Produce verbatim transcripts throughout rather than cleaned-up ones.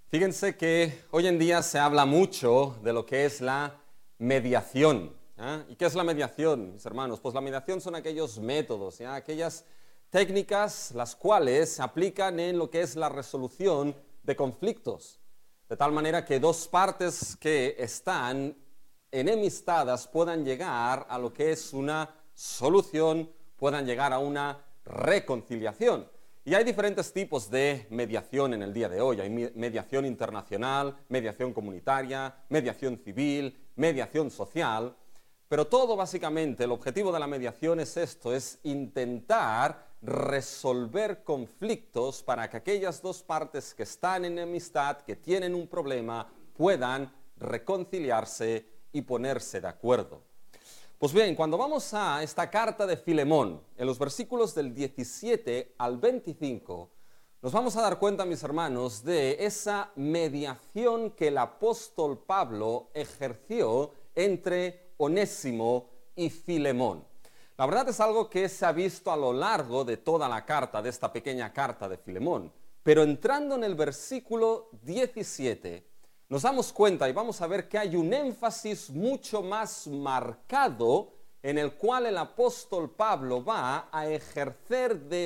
Fíjense que hoy en día se habla mucho de lo que es la mediación. ¿eh? ¿Y qué es la mediación, mis hermanos? Pues la mediación son aquellos métodos, ¿ya? aquellas técnicas las cuales se aplican en lo que es la resolución de conflictos. De tal manera que dos partes que están enemistadas puedan llegar a lo que es una solución, puedan llegar a una reconciliación. Y hay diferentes tipos de mediación en el día de hoy. Hay mediación internacional, mediación comunitaria, mediación civil, mediación social. Pero todo básicamente, el objetivo de la mediación es esto, es intentar resolver conflictos para que aquellas dos partes que están en enemistad, que tienen un problema, puedan reconciliarse y ponerse de acuerdo. Pues bien, cuando vamos a esta carta de Filemón, en los versículos del diecisiete al veinticinco, nos vamos a dar cuenta, mis hermanos, de esa mediación que el apóstol Pablo ejerció entre Onésimo y Filemón. La verdad es algo que se ha visto a lo largo de toda la carta, de esta pequeña carta de Filemón. Pero entrando en el versículo diecisiete, nos damos cuenta y vamos a ver que hay un énfasis mucho más marcado en el cual el apóstol Pablo va a ejercer de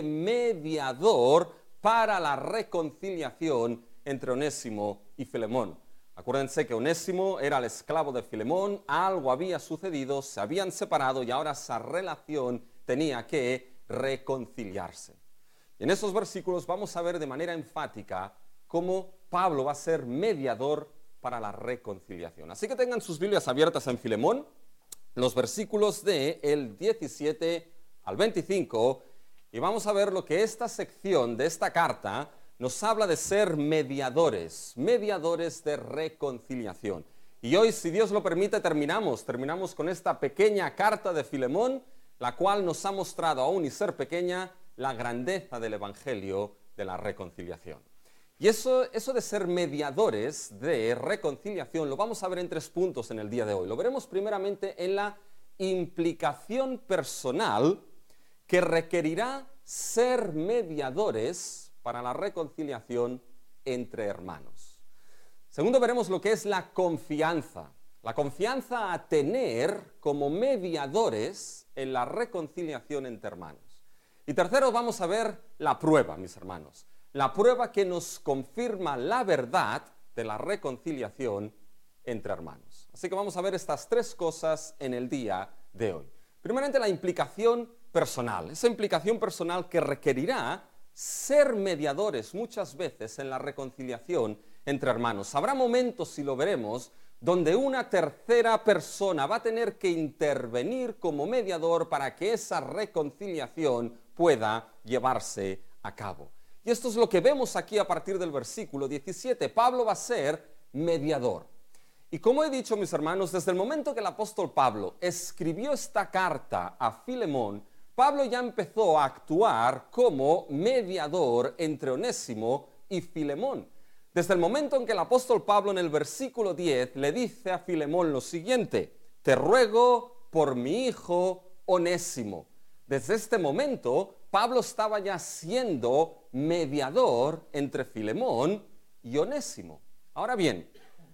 mediador para la reconciliación entre Onésimo y Filemón. Acuérdense que Onésimo era el esclavo de Filemón, algo había sucedido, se habían separado y ahora esa relación tenía que reconciliarse. Y en esos versículos vamos a ver de manera enfática cómo Pablo va a ser mediador para la reconciliación. Así que tengan sus Biblias abiertas en Filemón, los versículos del diecisiete al veinticinco, y vamos a ver lo que esta sección de esta carta nos habla de ser mediadores, mediadores de reconciliación. Y hoy, si Dios lo permite, terminamos, terminamos con esta pequeña carta de Filemón, la cual nos ha mostrado, aún y ser pequeña, la grandeza del Evangelio de la reconciliación. Y eso, eso de ser mediadores de reconciliación lo vamos a ver en tres puntos en el día de hoy. Lo veremos primeramente en la implicación personal que requerirá ser mediadores para la reconciliación entre hermanos. Segundo, veremos lo que es la confianza. La confianza a tener como mediadores en la reconciliación entre hermanos. Y tercero, vamos a ver la prueba, mis hermanos. La prueba que nos confirma la verdad de la reconciliación entre hermanos. Así que vamos a ver estas tres cosas en el día de hoy. Primeramente, la implicación personal. Esa implicación personal que requerirá ser mediadores muchas veces en la reconciliación entre hermanos. Habrá momentos, y lo veremos, donde una tercera persona va a tener que intervenir como mediador para que esa reconciliación pueda llevarse a cabo. Y esto es lo que vemos aquí a partir del versículo diecisiete. Pablo va a ser mediador. Y como he dicho, mis hermanos, desde el momento que el apóstol Pablo escribió esta carta a Filemón, Pablo ya empezó a actuar como mediador entre Onésimo y Filemón. Desde el momento en que el apóstol Pablo en el versículo diez le dice a Filemón lo siguiente: te ruego por mi hijo Onésimo. Desde este momento, Pablo estaba ya siendo mediador entre Filemón y Onésimo. Ahora bien,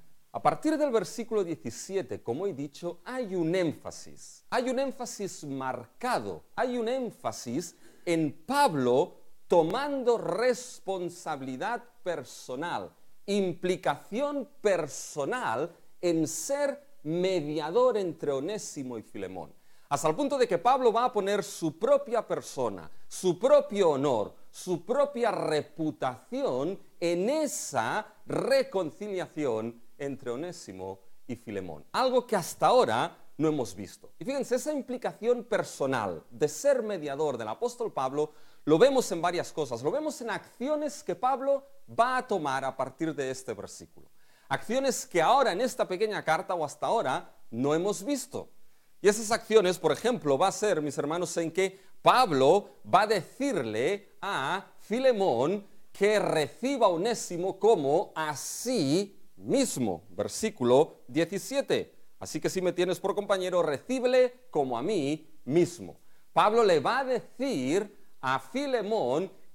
a partir del versículo diecisiete, como he dicho, hay un énfasis, hay un énfasis marcado, hay un énfasis en Pablo tomando responsabilidad personal, implicación personal en ser mediador entre Onésimo y Filemón. Hasta el punto de que Pablo va a poner su propia persona, su propio honor, su propia reputación en esa reconciliación entre Onésimo y Filemón. Algo que hasta ahora no hemos visto. Y fíjense, esa implicación personal de ser mediador del apóstol Pablo lo vemos en varias cosas. Lo vemos en acciones que Pablo va a tomar a partir de este versículo. Acciones que ahora en esta pequeña carta o hasta ahora no hemos visto. Y esas acciones, por ejemplo, va a ser, mis hermanos, en que Pablo va a decirle a Filemón que reciba a Onésimo como a sí mismo. Versículo diecisiete. Así que si me tienes por compañero, recíbele como a mí mismo. Pablo le va a decir a Filemón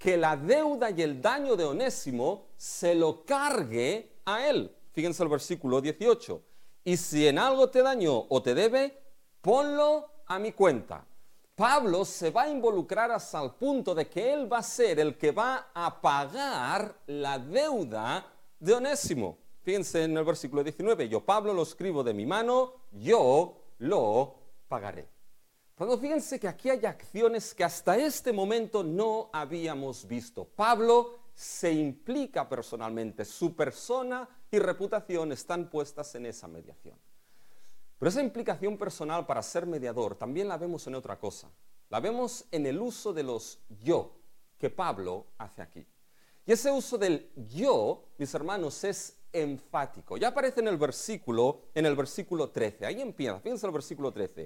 que la deuda y el daño de Onésimo se lo cargue a él. Fíjense el versículo dieciocho. Y si en algo te dañó o te debe, ponlo a mi cuenta. Pablo se va a involucrar hasta el punto de que él va a ser el que va a pagar la deuda de Onésimo. Fíjense en el versículo diecinueve. Yo, Pablo, lo escribo de mi mano, yo lo pagaré. Pero fíjense que aquí hay acciones que hasta este momento no habíamos visto. Pablo se implica personalmente, su persona y reputación están puestas en esa mediación. Pero esa implicación personal para ser mediador también la vemos en otra cosa. La vemos en el uso de los yo que Pablo hace aquí. Y ese uso del yo, mis hermanos, es enfático. Ya aparece en el versículo, en el versículo trece. Ahí empieza, fíjense el versículo trece.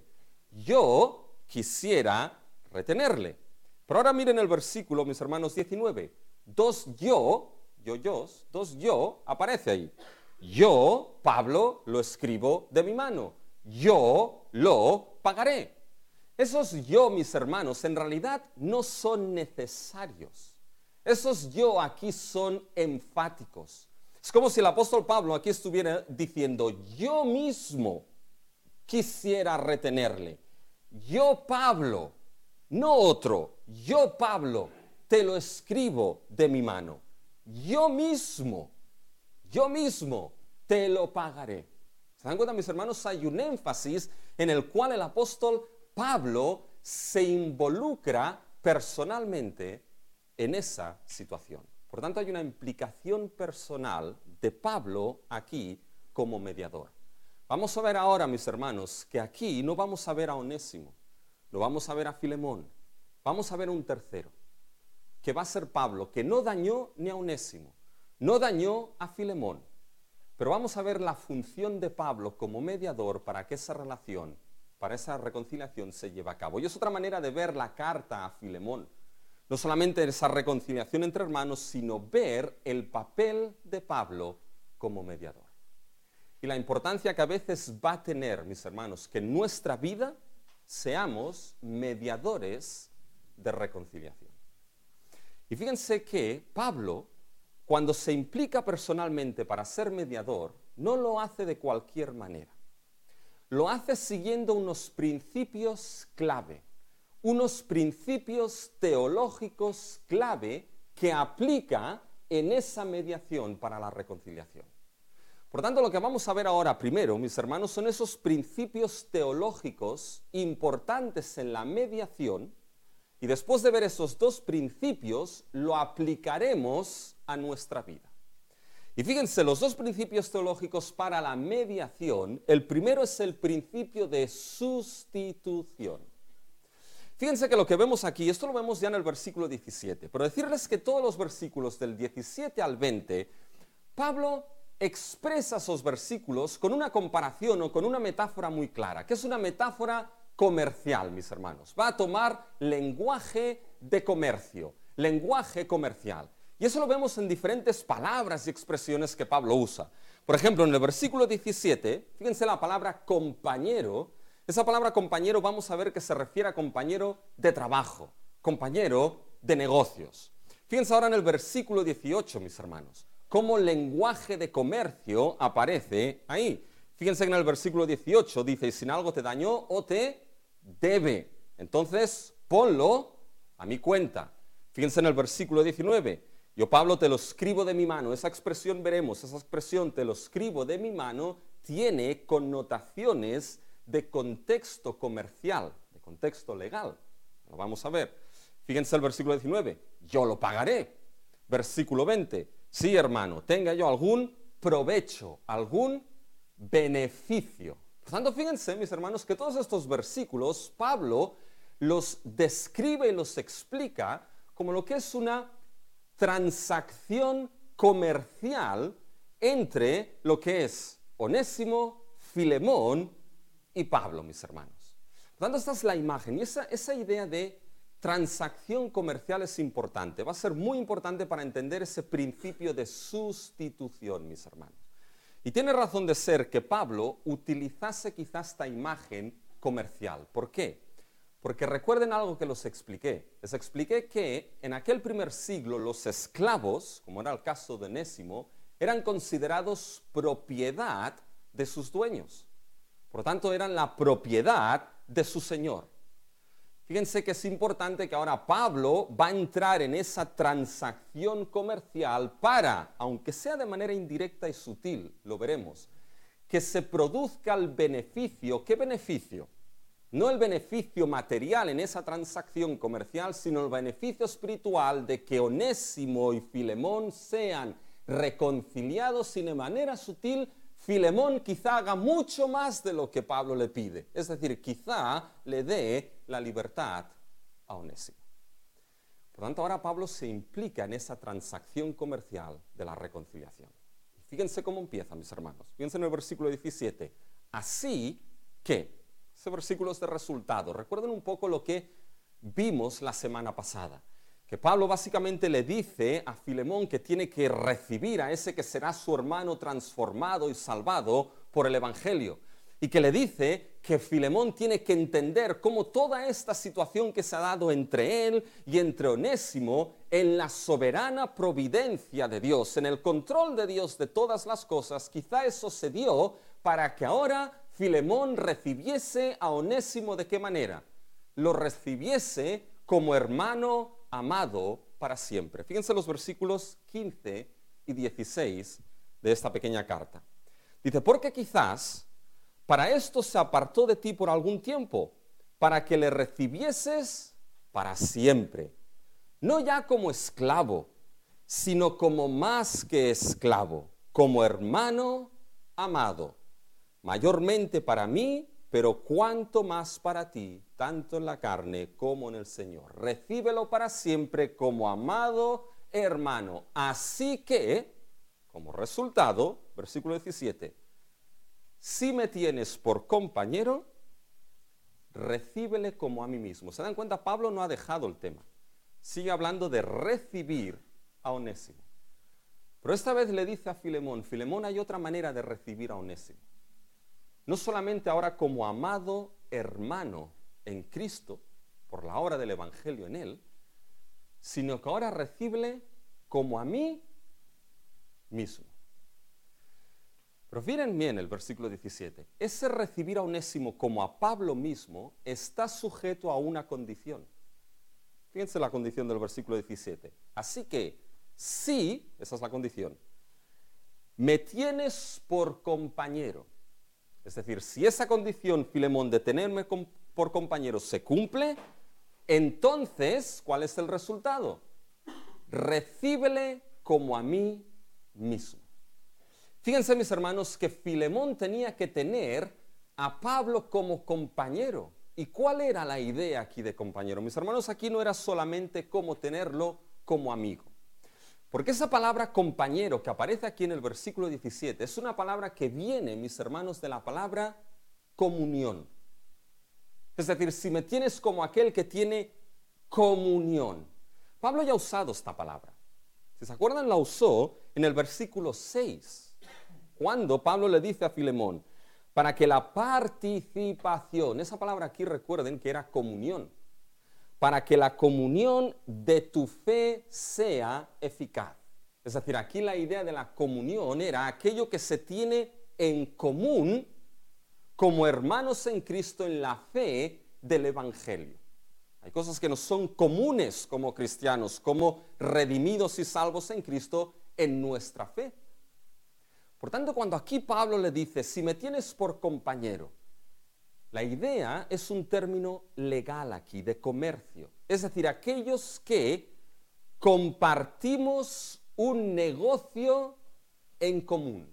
Yo quisiera retenerle. Pero ahora miren el versículo, mis hermanos, diecinueve. Dos yo, yo-yos, dos yo, aparece ahí. Yo, Pablo, lo escribo de mi mano. Yo lo pagaré. Esos yo, mis hermanos, en realidad no son necesarios. Esos yo aquí son enfáticos. Es como si el apóstol Pablo aquí estuviera diciendo, yo mismo quisiera retenerle. Yo, Pablo, no otro, yo, Pablo, te lo escribo de mi mano. Yo mismo, yo mismo te lo pagaré. ¿Se dan cuenta, mis hermanos? Hay un énfasis en el cual el apóstol Pablo se involucra personalmente en esa situación. Por tanto, hay una implicación personal de Pablo aquí como mediador. Vamos a ver ahora, mis hermanos, que aquí no vamos a ver a Onésimo, no vamos a ver a Filemón, vamos a ver un tercero, que va a ser Pablo, que no dañó ni a Onésimo, no dañó a Filemón, pero vamos a ver la función de Pablo como mediador para que esa relación, para esa reconciliación se lleve a cabo. Y es otra manera de ver la carta a Filemón. No solamente esa reconciliación entre hermanos, sino ver el papel de Pablo como mediador. Y la importancia que a veces va a tener, mis hermanos, que en nuestra vida seamos mediadores de reconciliación. Y fíjense que Pablo, cuando se implica personalmente para ser mediador, no lo hace de cualquier manera. Lo hace siguiendo unos principios clave. Unos principios teológicos clave que aplica en esa mediación para la reconciliación. Por tanto, lo que vamos a ver ahora primero, mis hermanos, son esos principios teológicos importantes en la mediación, y después de ver esos dos principios, lo aplicaremos a nuestra vida. Y fíjense, los dos principios teológicos para la mediación, el primero es el principio de sustitución. Fíjense que lo que vemos aquí, esto lo vemos ya en el versículo diecisiete, pero decirles que todos los versículos del diecisiete al veinte, Pablo expresa esos versículos con una comparación o con una metáfora muy clara, que es una metáfora comercial, mis hermanos. Va a tomar lenguaje de comercio, lenguaje comercial. Y eso lo vemos en diferentes palabras y expresiones que Pablo usa. Por ejemplo, en el versículo diecisiete, fíjense la palabra compañero. Esa palabra compañero vamos a ver que se refiere a compañero de trabajo, compañero de negocios. Fíjense ahora en el versículo dieciocho, mis hermanos, cómo lenguaje de comercio aparece ahí. Fíjense que en el versículo dieciocho dice, si en algo te dañó o te debe, entonces ponlo a mi cuenta. Fíjense en el versículo diecinueve, yo, Pablo, te lo escribo de mi mano. Esa expresión veremos, esa expresión te lo escribo de mi mano tiene connotaciones de contexto comercial, de contexto legal. Lo vamos a ver. Fíjense el versículo diecinueve, yo lo pagaré. Versículo veinte, sí, hermano, tenga yo algún provecho, algún beneficio. Por tanto, fíjense, mis hermanos, que todos estos versículos, Pablo los describe y los explica como lo que es una transacción comercial entre lo que es Onésimo, Filemón y Pablo, mis hermanos. Por tanto, esta es la imagen y esa, esa idea de transacción comercial es importante. Va a ser muy importante para entender ese principio de sustitución, mis hermanos. Y tiene razón de ser que Pablo utilizase quizás esta imagen comercial. ¿Por qué? Porque recuerden algo que los expliqué. Les expliqué que en aquel primer siglo los esclavos, como era el caso de Onésimo, eran considerados propiedad de sus dueños. Por lo tanto, eran la propiedad de su señor. Fíjense que es importante que ahora Pablo va a entrar en esa transacción comercial para, aunque sea de manera indirecta y sutil, lo veremos, que se produzca el beneficio. ¿Qué beneficio? No el beneficio material en esa transacción comercial, sino el beneficio espiritual de que Onésimo y Filemón sean reconciliados y de manera sutil. Filemón quizá haga mucho más de lo que Pablo le pide. Es decir, quizá le dé la libertad a Onésimo. Por lo tanto, ahora Pablo se implica en esa transacción comercial de la reconciliación. Y fíjense cómo empieza, mis hermanos. Fíjense en el versículo diecisiete. Así que... Ese versículo es de resultado. Recuerden un poco lo que vimos la semana pasada. Que Pablo básicamente le dice a Filemón que tiene que recibir a ese que será su hermano transformado y salvado por el Evangelio. Y que le dice que Filemón tiene que entender cómo toda esta situación que se ha dado entre él y entre Onésimo, en la soberana providencia de Dios, en el control de Dios de todas las cosas, quizá eso se dio para que ahora Filemón recibiese a Onésimo. ¿De qué manera? Lo recibiese como hermano amado para siempre. Fíjense los versículos quince y dieciséis de esta pequeña carta. Dice, porque quizás para esto se apartó de ti por algún tiempo, para que le recibieses para siempre, no ya como esclavo, sino como más que esclavo, como hermano amado. Mayormente para mí, pero cuanto más para ti, tanto en la carne como en el Señor. Recíbelo para siempre como amado hermano. Así que, como resultado, versículo diecisiete, si me tienes por compañero, recíbele como a mí mismo. ¿Se dan cuenta? Pablo no ha dejado el tema. Sigue hablando de recibir a Onésimo. Pero esta vez le dice a Filemón, Filemón, hay otra manera de recibir a Onésimo. No solamente ahora como amado hermano en Cristo, por la obra del Evangelio en él, sino que ahora recíbele como a mí mismo. Pero miren bien el versículo diecisiete. Ese recibir a Onésimo como a Pablo mismo está sujeto a una condición. Fíjense la condición del versículo diecisiete. Así que, si, esa es la condición, me tienes por compañero. Es decir, si esa condición, Filemón, de tenerme por compañero se cumple, entonces, ¿cuál es el resultado? Recíbele como a mí mismo. Fíjense, mis hermanos, que Filemón tenía que tener a Pablo como compañero. ¿Y cuál era la idea aquí de compañero? Mis hermanos, aquí no era solamente como tenerlo como amigo. Porque esa palabra compañero que aparece aquí en el versículo diecisiete es una palabra que viene, mis hermanos, de la palabra comunión. Es decir, si me tienes como aquel que tiene comunión. Pablo ya ha usado esta palabra. Si se acuerdan, la usó en el versículo seis, cuando Pablo le dice a Filemón, para que la participación, esa palabra aquí recuerden que era comunión, para que la comunión de tu fe sea eficaz. Es decir, aquí la idea de la comunión era aquello que se tiene en común como hermanos en Cristo en la fe del Evangelio. Hay cosas que nos son comunes como cristianos, como redimidos y salvos en Cristo en nuestra fe. Por tanto, cuando aquí Pablo le dice, si me tienes por compañero, la idea es un término legal aquí, de comercio. Es decir, aquellos que compartimos un negocio en común.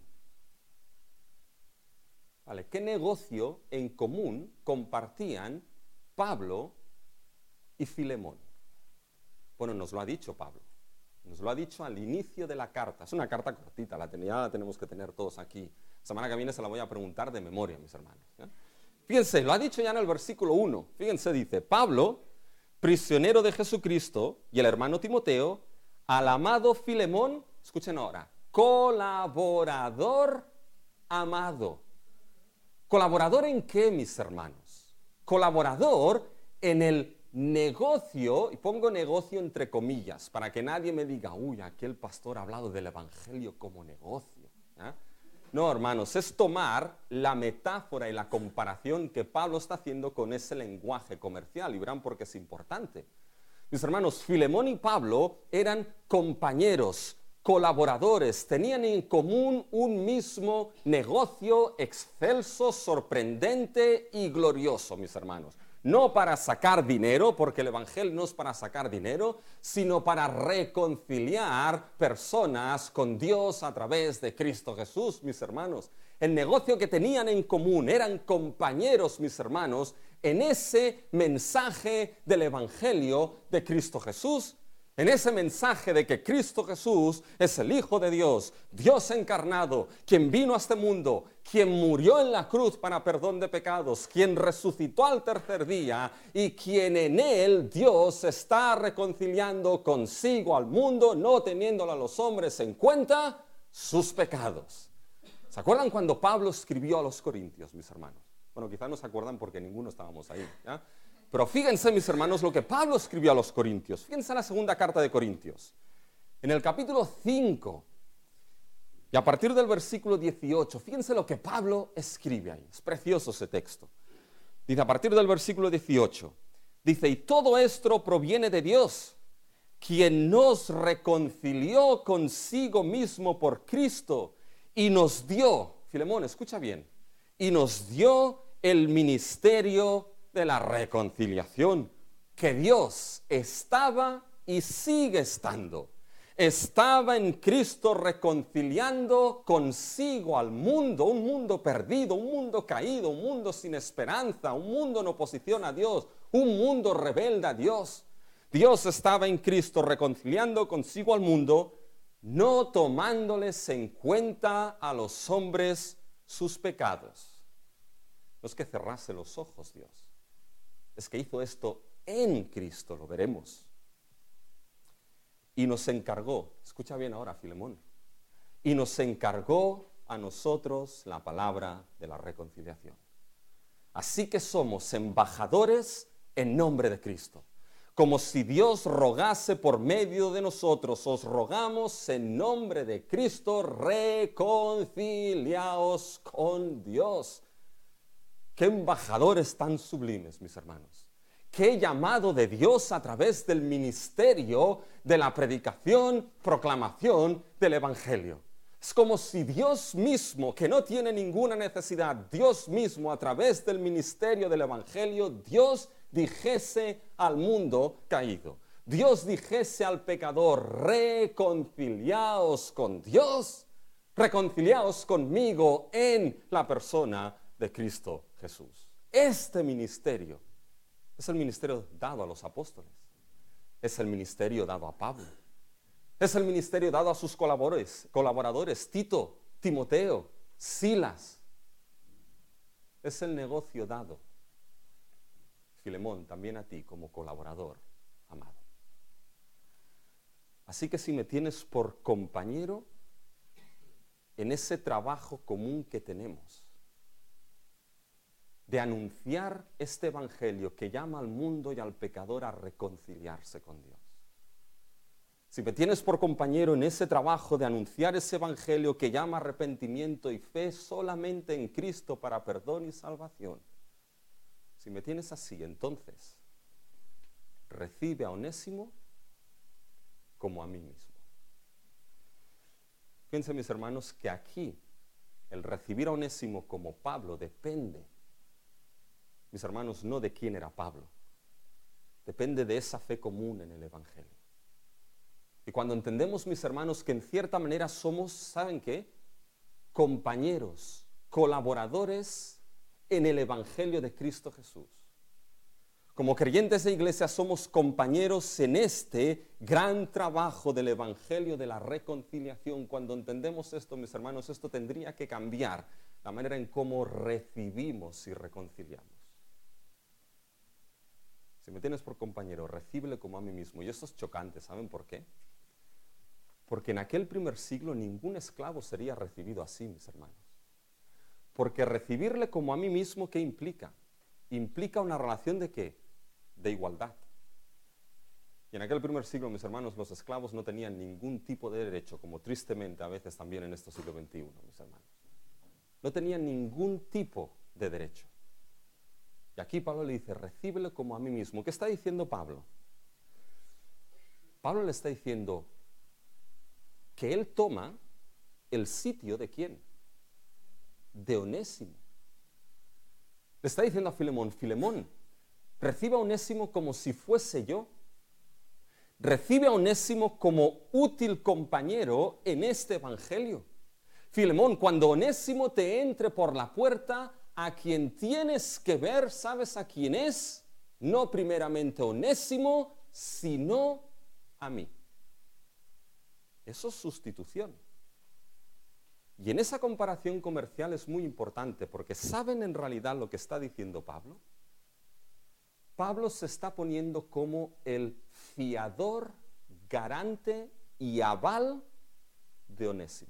¿Vale? ¿Qué negocio en común compartían Pablo y Filemón? Bueno, nos lo ha dicho Pablo. Nos lo ha dicho al inicio de la carta. Es una carta cortita, la, tenía, la tenemos que tener todos aquí. La semana que viene se la voy a preguntar de memoria, mis hermanos. ¿eh? Fíjense, lo ha dicho ya en el versículo uno. Fíjense, dice, Pablo, prisionero de Jesucristo, y el hermano Timoteo, al amado Filemón, escuchen ahora, colaborador amado. ¿Colaborador en qué, mis hermanos? Colaborador en el negocio, y pongo negocio entre comillas, para que nadie me diga, uy, aquel pastor ha hablado del evangelio como negocio. ¿eh? No, hermanos, es tomar la metáfora y la comparación que Pablo está haciendo con ese lenguaje comercial, y verán por qué es importante. Mis hermanos, Filemón y Pablo eran compañeros, colaboradores, tenían en común un mismo negocio excelso, sorprendente y glorioso, mis hermanos. No para sacar dinero, porque el evangelio no es para sacar dinero, sino para reconciliar personas con Dios a través de Cristo Jesús, mis hermanos. El negocio que tenían en común, eran compañeros, mis hermanos, en ese mensaje del evangelio de Cristo Jesús. En ese mensaje de que Cristo Jesús es el Hijo de Dios, Dios encarnado, quien vino a este mundo, quien murió en la cruz para perdón de pecados, quien resucitó al tercer día y quien en él Dios está reconciliando consigo al mundo, no teniéndolo a los hombres en cuenta sus pecados. ¿Se acuerdan cuando Pablo escribió a los Corintios, mis hermanos? Bueno, quizás no se acuerdan porque ninguno estábamos ahí, ¿ya? Pero fíjense, mis hermanos, lo que Pablo escribió a los Corintios. Fíjense en la segunda carta de Corintios. En el capítulo cinco, y a partir del versículo dieciocho, fíjense lo que Pablo escribe ahí. Es precioso ese texto. Dice, a partir del versículo dieciocho, dice, y todo esto proviene de Dios, quien nos reconcilió consigo mismo por Cristo y nos dio, Filemón, escucha bien, y nos dio el ministerio de la reconciliación, que Dios estaba y sigue estando. Estaba en Cristo reconciliando consigo al mundo, un mundo perdido, un mundo caído, un mundo sin esperanza, un mundo en oposición a Dios, un mundo rebelde a Dios. Dios estaba en Cristo reconciliando consigo al mundo, no tomándoles en cuenta a los hombres sus pecados. No es que cerrase los ojos Dios. Es que hizo esto en Cristo, lo veremos. Y nos encargó, escucha bien ahora, Filemón, y nos encargó a nosotros la palabra de la reconciliación. Así que somos embajadores en nombre de Cristo. Como si Dios rogase por medio de nosotros, os rogamos en nombre de Cristo, reconciliaos con Dios. ¡Qué embajadores tan sublimes, mis hermanos! ¡Qué llamado de Dios a través del ministerio de la predicación, proclamación del Evangelio! Es como si Dios mismo, que no tiene ninguna necesidad, Dios mismo a través del ministerio del Evangelio, Dios dijese al mundo caído, Dios dijese al pecador, reconciliaos con Dios, reconciliaos conmigo en la persona de Cristo Jesús. Este ministerio es el ministerio dado a los apóstoles, es el ministerio dado a Pablo, es el ministerio dado a sus colaboradores, colaboradores Tito, Timoteo, Silas. Es el negocio dado, Filemón, también a ti como colaborador, amado. Así que si me tienes por compañero en ese trabajo común que tenemos, de anunciar este evangelio que llama al mundo y al pecador a reconciliarse con Dios. Si me tienes por compañero en ese trabajo de anunciar ese evangelio que llama arrepentimiento y fe solamente en Cristo para perdón y salvación, si me tienes así, entonces recibe a Onésimo como a mí mismo. Fíjense, mis hermanos, que aquí el recibir a Onésimo como Pablo depende, mis hermanos, no de quién era Pablo. Depende de esa fe común en el Evangelio. Y cuando entendemos, mis hermanos, que en cierta manera somos, ¿saben qué? Compañeros, colaboradores en el Evangelio de Cristo Jesús. Como creyentes de iglesia somos compañeros en este gran trabajo del Evangelio de la reconciliación. Cuando entendemos esto, mis hermanos, esto tendría que cambiar la manera en cómo recibimos y reconciliamos. Si me tienes por compañero, recíbele como a mí mismo. Y esto es chocante, ¿saben por qué? Porque en aquel primer siglo ningún esclavo sería recibido así, mis hermanos. Porque recibirle como a mí mismo, ¿qué implica? Implica una relación de ¿qué? de igualdad. Y en aquel primer siglo, mis hermanos, los esclavos no tenían ningún tipo de derecho, como tristemente a veces también en este siglo veintiuno, mis hermanos. No tenían ningún tipo de derecho. Y aquí Pablo le dice, recíbelo como a mí mismo. ¿Qué está diciendo Pablo? Pablo le está diciendo que él toma el sitio de ¿quién? De Onésimo. Le está diciendo a Filemón, Filemón, recibe a Onésimo como si fuese yo. Recibe a Onésimo como útil compañero en este evangelio. Filemón, cuando Onésimo te entre por la puerta, a quien tienes que ver, ¿sabes a quién es? No primeramente Onésimo, sino a mí. Eso es sustitución. Y en esa comparación comercial es muy importante, porque ¿saben en realidad lo que está diciendo Pablo? Pablo se está poniendo como el fiador, garante y aval de Onésimo.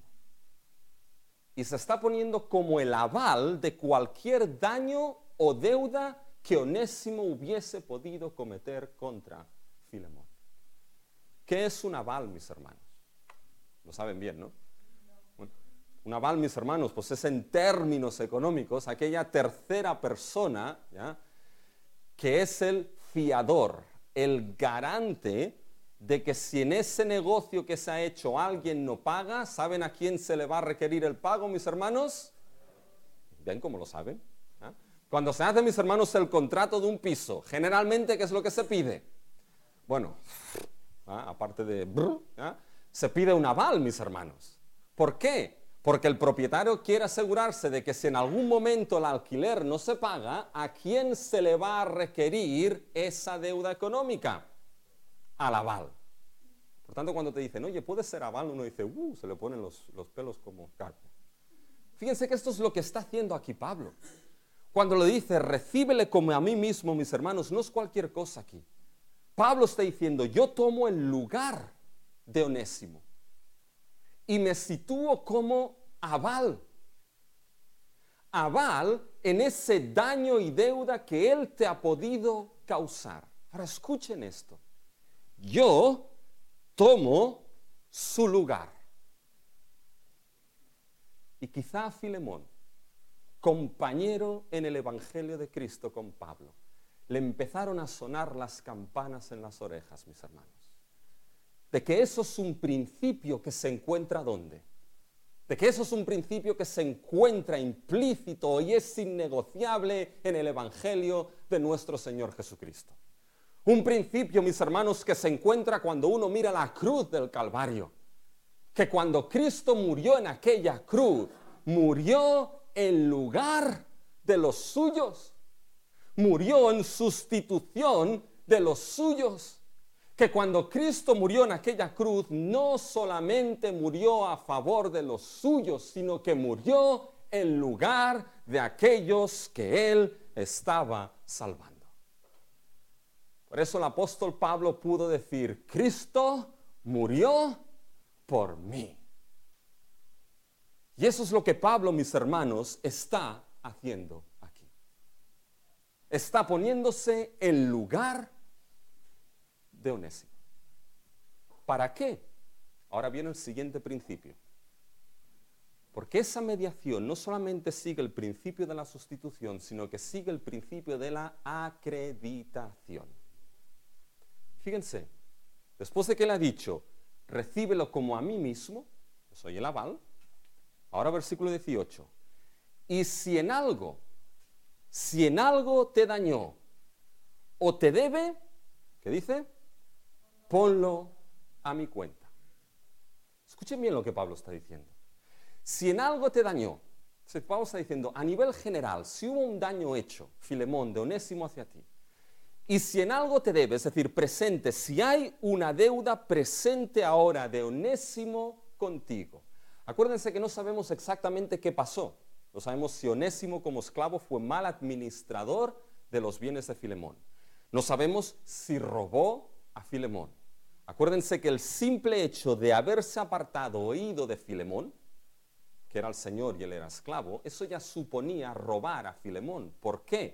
Y se está poniendo como el aval de cualquier daño o deuda que Onésimo hubiese podido cometer contra Filemón. ¿Qué es un aval, mis hermanos? Lo saben bien, ¿no? Bueno, un aval, mis hermanos, pues es en términos económicos aquella tercera persona, ¿ya?, que es el fiador, el garante de que si en ese negocio que se ha hecho alguien no paga, ¿saben a quién se le va a requerir el pago, mis hermanos? ¿Ven cómo lo saben? ¿Ah? Cuando se hace, mis hermanos, el contrato de un piso, generalmente, ¿qué es lo que se pide? Bueno, ¿ah? aparte de brr, ¿ah? se pide un aval, mis hermanos. ¿Por qué? Porque el propietario quiere asegurarse de que si en algún momento el alquiler no se paga, ¿a quién se le va a requerir esa deuda económica? Al aval. Por tanto, cuando te dicen, oye, ¿puede ser aval? Uno dice, uh, se le ponen los, los pelos como carpa. Fíjense que esto es lo que está haciendo aquí Pablo. Cuando le dice, recíbele como a mí mismo, mis hermanos, no es cualquier cosa aquí. Pablo está diciendo, yo tomo el lugar de Onésimo y me sitúo como aval. Aval en ese daño y deuda que él te ha podido causar. Ahora escuchen esto. Yo tomo su lugar. Y quizá Filemón, compañero en el Evangelio de Cristo con Pablo, le empezaron a sonar las campanas en las orejas, mis hermanos. De que eso es un principio que se encuentra ¿dónde? De que eso es un principio que se encuentra implícito y es innegociable en el Evangelio de nuestro Señor Jesucristo. Un principio, mis hermanos, que se encuentra cuando uno mira la cruz del Calvario. Que cuando Cristo murió en aquella cruz, murió en lugar de los suyos. Murió en sustitución de los suyos. Que cuando Cristo murió en aquella cruz, no solamente murió a favor de los suyos, sino que murió en lugar de aquellos que Él estaba salvando. Por eso el apóstol Pablo pudo decir, Cristo murió por mí. Y eso es lo que Pablo, mis hermanos, está haciendo aquí. Está poniéndose en lugar de Onésimo. ¿Para qué? Ahora viene el siguiente principio. Porque esa mediación no solamente sigue el principio de la sustitución, sino que sigue el principio de la acreditación. Fíjense, después de que él ha dicho, recíbelo como a mí mismo, yo soy el aval, ahora versículo dieciocho, y si en algo, si en algo te dañó o te debe, ¿qué dice? Ponlo a mi cuenta. Escuchen bien lo que Pablo está diciendo. Si en algo te dañó, Pablo está diciendo, a nivel general, si hubo un daño hecho, Filemón, de Onésimo hacia ti, y si en algo te debe, es decir, presente, si hay una deuda presente ahora de Onésimo contigo. Acuérdense que no sabemos exactamente qué pasó. No sabemos si Onésimo como esclavo fue mal administrador de los bienes de Filemón. No sabemos si robó a Filemón. Acuérdense que el simple hecho de haberse apartado o ido de Filemón, que era el señor y él era esclavo, eso ya suponía robar a Filemón. ¿Por qué?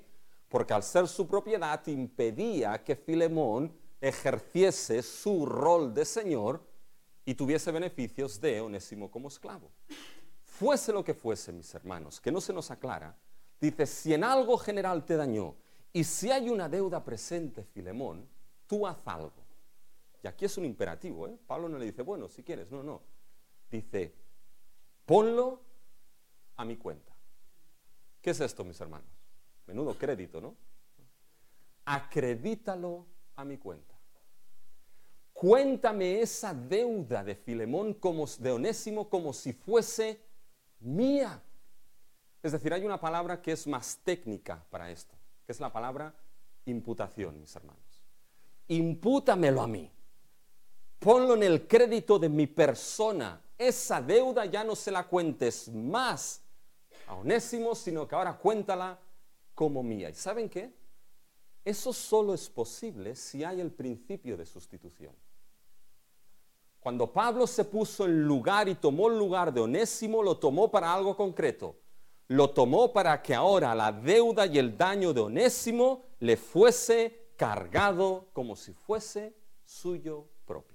porque al ser su propiedad impedía que Filemón ejerciese su rol de señor y tuviese beneficios de Onésimo como esclavo. Fuese lo que fuese, mis hermanos, que no se nos aclara, dice, si en algo general te dañó y si hay una deuda presente, Filemón, tú haz algo. Y aquí es un imperativo, ¿eh? Pablo no le dice, bueno, si quieres, no, no. Dice, ponlo a mi cuenta. ¿Qué es esto, mis hermanos? Menudo crédito, ¿no? Acredítalo a mi cuenta. Cuéntame esa deuda de Filemón, como, de Onésimo, como si fuese mía. Es decir, hay una palabra que es más técnica para esto, que es la palabra imputación, mis hermanos. Impútamelo a mí. Ponlo en el crédito de mi persona. Esa deuda ya no se la cuentes más a Onésimo, sino que ahora cuéntala como mía. ¿Y saben qué? Eso solo es posible si hay el principio de sustitución. Cuando Pablo se puso en lugar y tomó el lugar de Onésimo, lo tomó para algo concreto. Lo tomó para que ahora la deuda y el daño de Onésimo le fuese cargado como si fuese suyo propio.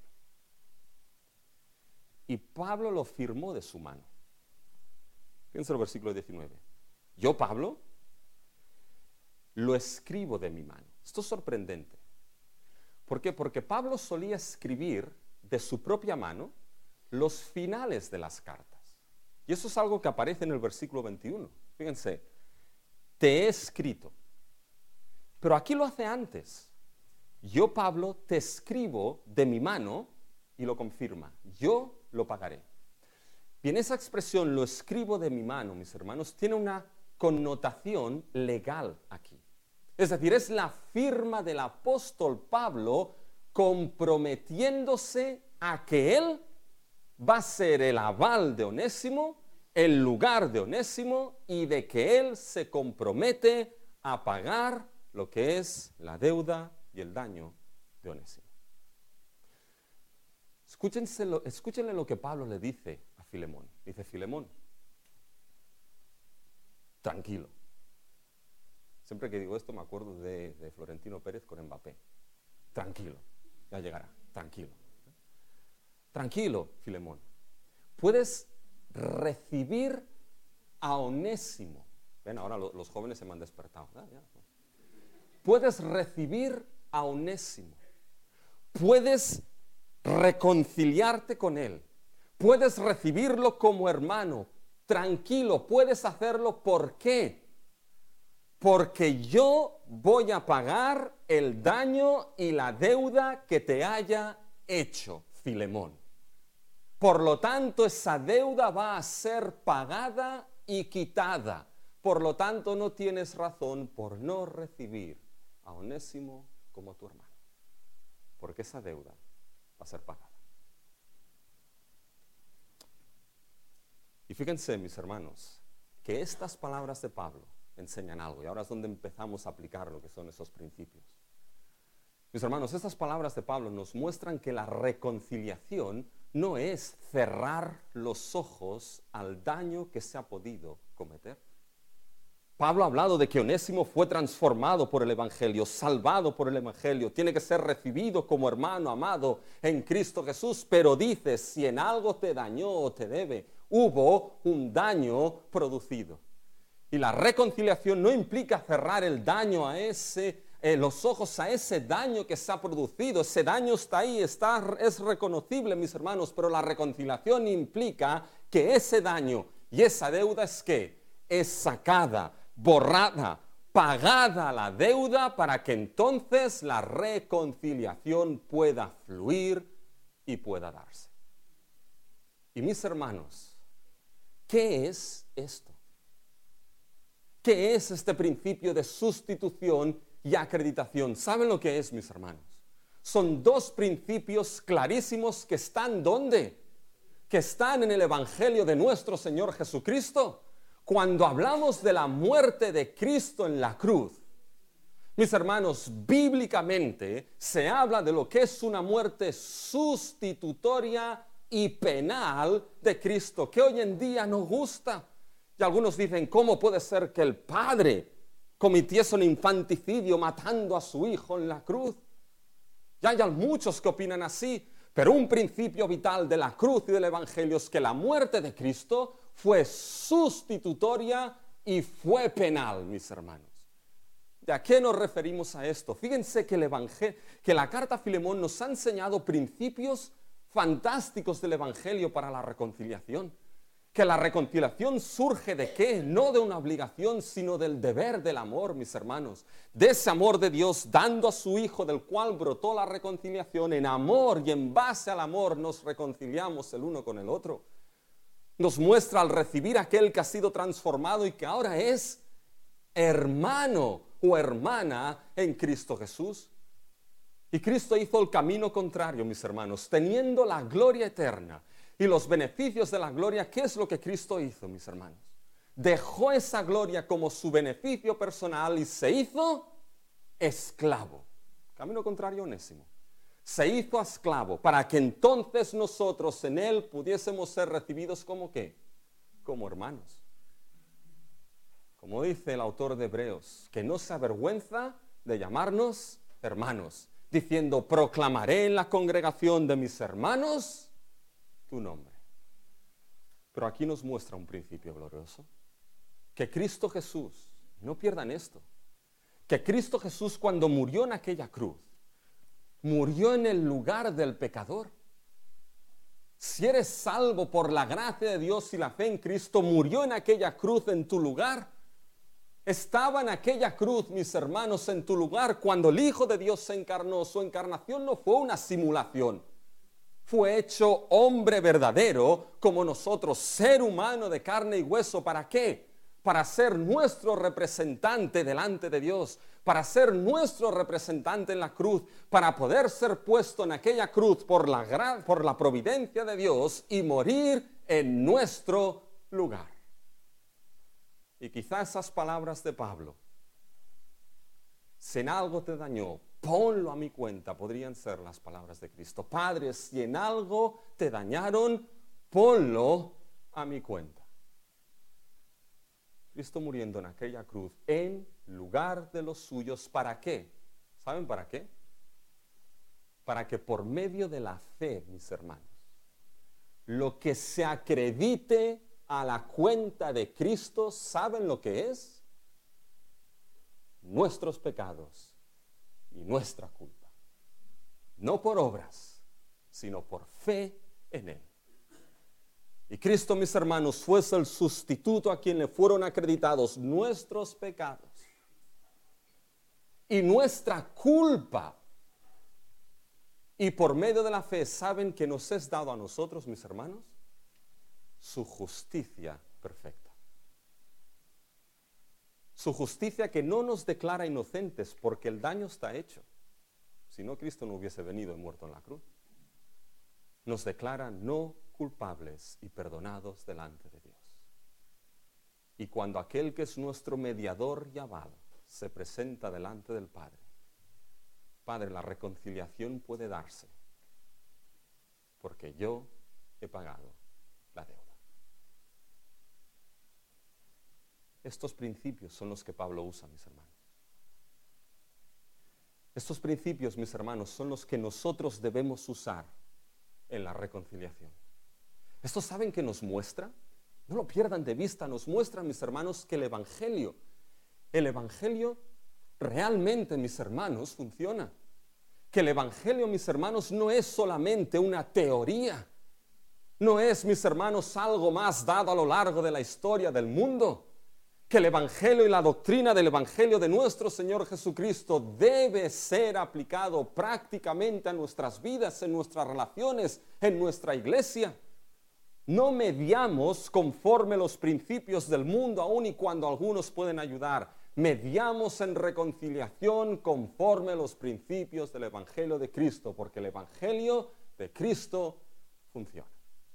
Y Pablo lo firmó de su mano. Fíjense el versículo diecinueve. Yo, Pablo, lo escribo de mi mano. Esto es sorprendente. ¿Por qué? Porque Pablo solía escribir de su propia mano los finales de las cartas. Y eso es algo que aparece en el versículo veintiuno. Fíjense, te he escrito. Pero aquí lo hace antes. Yo, Pablo, te escribo de mi mano y lo confirma. Yo lo pagaré. Bien, esa expresión, lo escribo de mi mano, mis hermanos, tiene una connotación legal aquí. Es decir, es la firma del apóstol Pablo comprometiéndose a que él va a ser el aval de Onésimo, el lugar de Onésimo, y de que él se compromete a pagar lo que es la deuda y el daño de Onésimo. Escúchense, escúchenle lo que Pablo le dice a Filemón. Dice, Filemón, tranquilo. Siempre que digo esto me acuerdo de, de Florentino Pérez con Mbappé. Tranquilo, ya llegará, tranquilo. Tranquilo, Filemón. Puedes recibir a Onésimo. Ven, ahora lo, los jóvenes se me han despertado. ¿Eh? Ya. Puedes recibir a Onésimo. Puedes reconciliarte con él. Puedes recibirlo como hermano. Tranquilo, puedes hacerlo. ¿Por qué? Porque yo voy a pagar el daño y la deuda que te haya hecho, Filemón. Por lo tanto, esa deuda va a ser pagada y quitada. Por lo tanto, no tienes razón por no recibir a Onésimo como tu hermano. Porque esa deuda va a ser pagada. Y fíjense, mis hermanos, que estas palabras de Pablo enseñan algo. Y ahora es donde empezamos a aplicar lo que son esos principios. Mis hermanos, estas palabras de Pablo nos muestran que la reconciliación no es cerrar los ojos al daño que se ha podido cometer. Pablo ha hablado de que Onésimo fue transformado por el Evangelio, salvado por el Evangelio, tiene que ser recibido como hermano amado en Cristo Jesús, pero dice, si en algo te dañó o te debe, hubo un daño producido. Y la reconciliación no implica cerrar el daño a ese, eh, los ojos a ese daño que se ha producido. Ese daño está ahí, está, es reconocible, mis hermanos, pero la reconciliación implica que ese daño y esa deuda es que es sacada, borrada, pagada la deuda para que entonces la reconciliación pueda fluir y pueda darse. Y mis hermanos, ¿qué es esto? ¿Qué es este principio de sustitución y acreditación? ¿Saben lo que es, mis hermanos? Son dos principios clarísimos que están ¿dónde? Que están en el Evangelio de nuestro Señor Jesucristo. Cuando hablamos de la muerte de Cristo en la cruz, mis hermanos, bíblicamente se habla de lo que es una muerte sustitutoria y penal de Cristo, que hoy en día no gusta. Y algunos dicen, ¿cómo puede ser que el Padre cometiese un infanticidio matando a su hijo en la cruz. Y hay muchos que opinan así, pero un principio vital de la cruz y del Evangelio es que la muerte de Cristo fue sustitutoria y fue penal, mis hermanos. ¿De a qué nos referimos a esto? Fíjense que, el Evangelio, que la carta a Filemón nos ha enseñado principios fantásticos del Evangelio para la reconciliación. Que la reconciliación surge ¿de qué? No de una obligación, sino del deber del amor, mis hermanos. De ese amor de Dios, dando a su Hijo, del cual brotó la reconciliación. En amor y en base al amor nos reconciliamos el uno con el otro. Nos muestra al recibir aquel que ha sido transformado y que ahora es hermano o hermana en Cristo Jesús. Y Cristo hizo el camino contrario, mis hermanos, teniendo la gloria eterna y los beneficios de la gloria. ¿Qué es lo que Cristo hizo, mis hermanos? Dejó esa gloria como su beneficio personal y se hizo esclavo. Camino contrario, Onésimo. Se hizo esclavo para que entonces nosotros en él pudiésemos ser recibidos como ¿qué? Como hermanos. Como dice el autor de Hebreos, que no se avergüenza de llamarnos hermanos, diciendo, proclamaré en la congregación de mis hermanos tu nombre. Pero aquí nos muestra un principio glorioso, que Cristo Jesús, no pierdan esto, que Cristo Jesús cuando murió en aquella cruz, murió en el lugar del pecador. Si eres salvo por la gracia de Dios y la fe en Cristo, murió en aquella cruz en tu lugar. Estaba en aquella cruz, mis hermanos, en tu lugar cuando el Hijo de Dios se encarnó. Su encarnación no fue una simulación. Fue hecho hombre verdadero como nosotros, ser humano de carne y hueso. ¿Para qué? Para ser nuestro representante delante de Dios, para ser nuestro representante en la cruz, para poder ser puesto en aquella cruz por la, gra- por la providencia de Dios y morir en nuestro lugar. Y quizá esas palabras de Pablo, si en algo te dañó, ponlo a mi cuenta, podrían ser las palabras de Cristo. Padre, si en algo te dañaron, ponlo a mi cuenta. Cristo muriendo en aquella cruz en lugar de los suyos, ¿para qué? ¿Saben para qué? Para que por medio de la fe, mis hermanos, lo que se acredite a la cuenta de Cristo, ¿saben lo que es? Nuestros pecados y nuestra culpa. No por obras, sino por fe en Él. Y Cristo, mis hermanos, fue el sustituto a quien le fueron acreditados nuestros pecados y nuestra culpa. Y por medio de la fe, ¿saben que nos es dado a nosotros, mis hermanos? Su justicia perfecta. Su justicia que no nos declara inocentes porque el daño está hecho. Si no, Cristo no hubiese venido y muerto en la cruz. Nos declara no culpables y perdonados delante de Dios. Y cuando aquel que es nuestro mediador y abad se presenta delante del Padre, Padre, la reconciliación puede darse porque yo he pagado la deuda. Estos principios son los que Pablo usa, mis hermanos. Estos principios, mis hermanos, son los que nosotros debemos usar en la reconciliación. ¿Estos saben qué nos muestra? No lo pierdan de vista, nos muestra, mis hermanos, que el Evangelio, el Evangelio realmente, mis hermanos, funciona. Que el Evangelio, mis hermanos, no es solamente una teoría. No es, mis hermanos, algo más dado a lo largo de la historia del mundo. Que el Evangelio y la doctrina del Evangelio de nuestro Señor Jesucristo debe ser aplicado prácticamente a nuestras vidas, en nuestras relaciones, en nuestra iglesia. No mediamos conforme los principios del mundo, aun y cuando algunos pueden ayudar. Mediamos en reconciliación conforme los principios del Evangelio de Cristo, porque el Evangelio de Cristo funciona.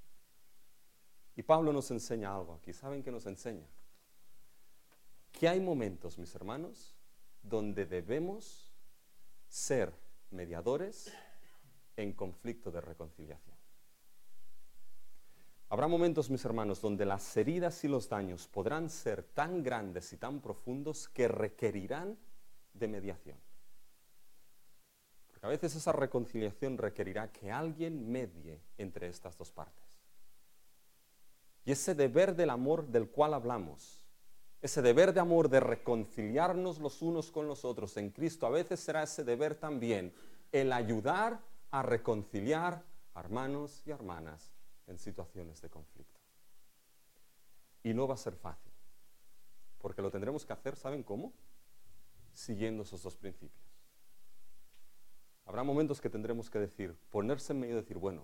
Y Pablo nos enseña algo aquí. ¿Saben qué nos enseña? Que hay momentos, mis hermanos, donde debemos ser mediadores en conflicto de reconciliación. Habrá momentos, mis hermanos, donde las heridas y los daños podrán ser tan grandes y tan profundos que requerirán de mediación. Porque a veces esa reconciliación requerirá que alguien medie entre estas dos partes. Y ese deber del amor del cual hablamos, ese deber de amor de reconciliarnos los unos con los otros en Cristo, a veces será ese deber también el ayudar a reconciliar a hermanos y hermanas en situaciones de conflicto. Y no va a ser fácil, porque lo tendremos que hacer, ¿saben cómo? Siguiendo esos dos principios. Habrá momentos que tendremos que decir, ponerse en medio y decir, bueno,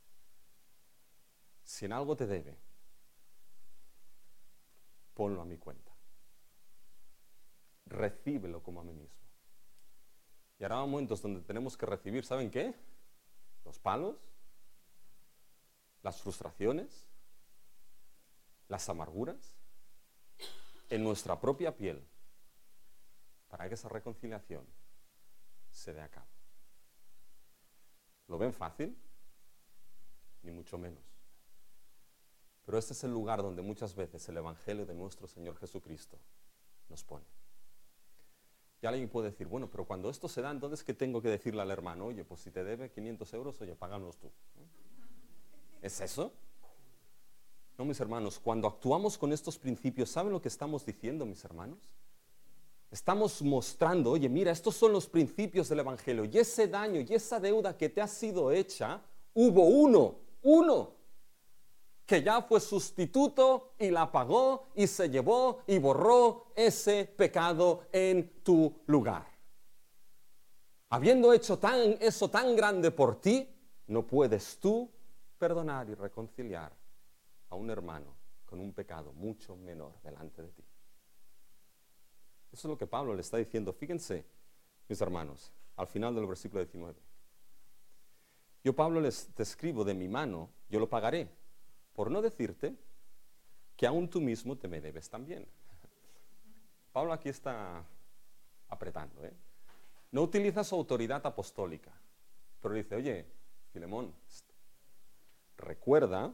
si en algo te debe, ponlo a mi cuenta. Recíbelo como a mí mismo. Y habrá momentos donde tenemos que recibir, ¿saben qué? Los palos, las frustraciones, las amarguras, en nuestra propia piel, para que esa reconciliación se dé a cabo. ¿Lo ven fácil? Ni mucho menos. Pero este es el lugar donde muchas veces el Evangelio de nuestro Señor Jesucristo nos pone. Y alguien puede decir, bueno, pero cuando esto se da, entonces ¿qué tengo que decirle al hermano? Oye, pues si te debe quinientos euros, oye, páganos tú. ¿Es eso? No, mis hermanos, cuando actuamos con estos principios, ¿saben lo que estamos diciendo, mis hermanos? Estamos mostrando, oye, mira, estos son los principios del Evangelio, y ese daño y esa deuda que te ha sido hecha, hubo uno, uno, que ya fue sustituto y la pagó y se llevó y borró ese pecado en tu lugar. Habiendo hecho tan, eso tan grande por ti, no puedes tú perdonar y reconciliar a un hermano con un pecado mucho menor delante de ti. Eso es lo que Pablo le está diciendo. Fíjense, mis hermanos, al final del versículo diecinueve. Yo, Pablo, les te escribo de mi mano, yo lo pagaré, por no decirte que aún tú mismo te me debes también. Pablo aquí está apretando, ¿eh? No utiliza su autoridad apostólica, pero dice, oye, Filemón, recuerda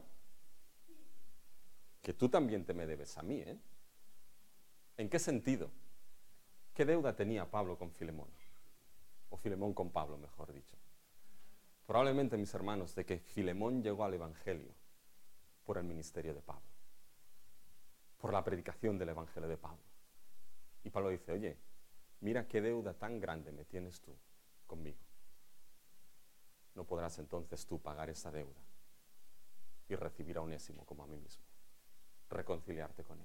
que tú también te me debes a mí, ¿eh? ¿En qué sentido? ¿Qué deuda tenía Pablo con Filemón? O Filemón con Pablo, mejor dicho. Probablemente, mis hermanos, de que Filemón llegó al Evangelio por el ministerio de Pablo, por la predicación del Evangelio de Pablo. Y Pablo dice, oye, mira qué deuda tan grande me tienes tú conmigo. No podrás entonces tú pagar esa deuda y recibir a Onésimo como a mí mismo, reconciliarte con él.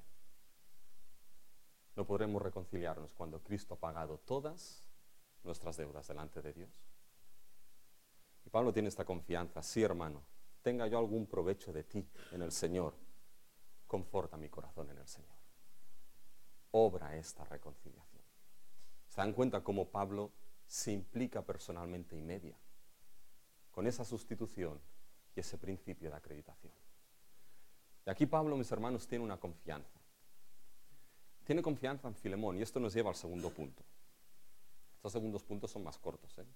No podremos reconciliarnos cuando Cristo ha pagado todas nuestras deudas delante de Dios. Y Pablo tiene esta confianza, sí, hermano, tenga yo algún provecho de ti en el Señor, conforta mi corazón en el Señor. Obra esta reconciliación. ¿Se dan cuenta cómo Pablo se implica personalmente y media con esa sustitución y ese principio de acreditación? Y aquí Pablo, mis hermanos, tiene una confianza. Tiene confianza en Filemón, y esto nos lleva al segundo punto. Estos segundos puntos son más cortos, ¿eh?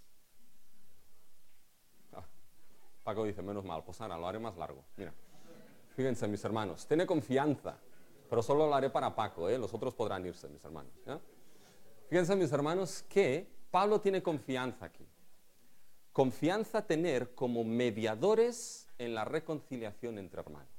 Ah, Paco dice, menos mal, pues ahora lo haré más largo. Mira, fíjense, mis hermanos, tiene confianza, pero solo lo haré para Paco, ¿eh? Los otros podrán irse, mis hermanos, ¿ya? Fíjense, mis hermanos, que Pablo tiene confianza aquí. Confianza tener como mediadores en la reconciliación entre hermanos.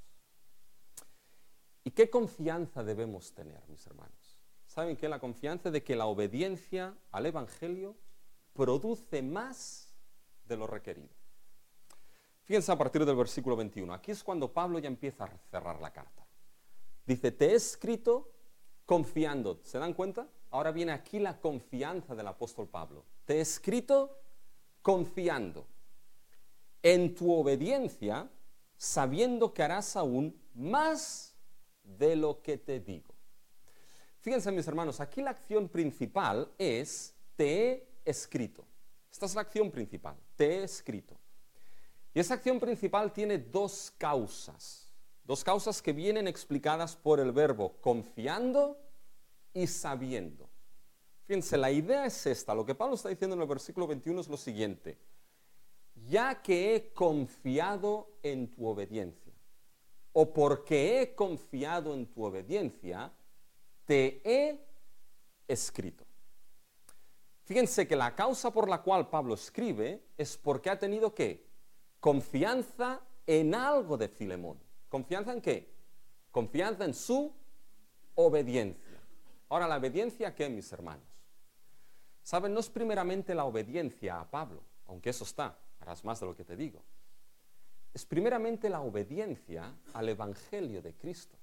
¿Y qué confianza debemos tener, mis hermanos? ¿Saben qué? La confianza de que la obediencia al Evangelio produce más de lo requerido. Fíjense a partir del versículo veintiuno. Aquí es cuando Pablo ya empieza a cerrar la carta. Dice, te he escrito confiando. ¿Se dan cuenta? Ahora viene aquí la confianza del apóstol Pablo. Te he escrito confiando en tu obediencia, sabiendo que harás aún más de lo que te digo. Fíjense, mis hermanos, aquí la acción principal es te he escrito. Esta es la acción principal, te he escrito. Y esa acción principal tiene dos causas, dos causas que vienen explicadas por el verbo confiando y sabiendo. Fíjense, la idea es esta, lo que Pablo está diciendo en el versículo veintiuno es lo siguiente: ya que he confiado en tu obediencia. o porque he confiado en tu obediencia, te he escrito. Fíjense que la causa por la cual Pablo escribe es porque ha tenido ¿qué? Confianza en algo de Filemón. ¿Confianza en qué? Confianza en su obediencia. Ahora, ¿la obediencia qué, mis hermanos? Saben, no es primeramente la obediencia a Pablo, aunque eso está, harás más de lo que te digo. Es primeramente la obediencia al Evangelio de Cristo,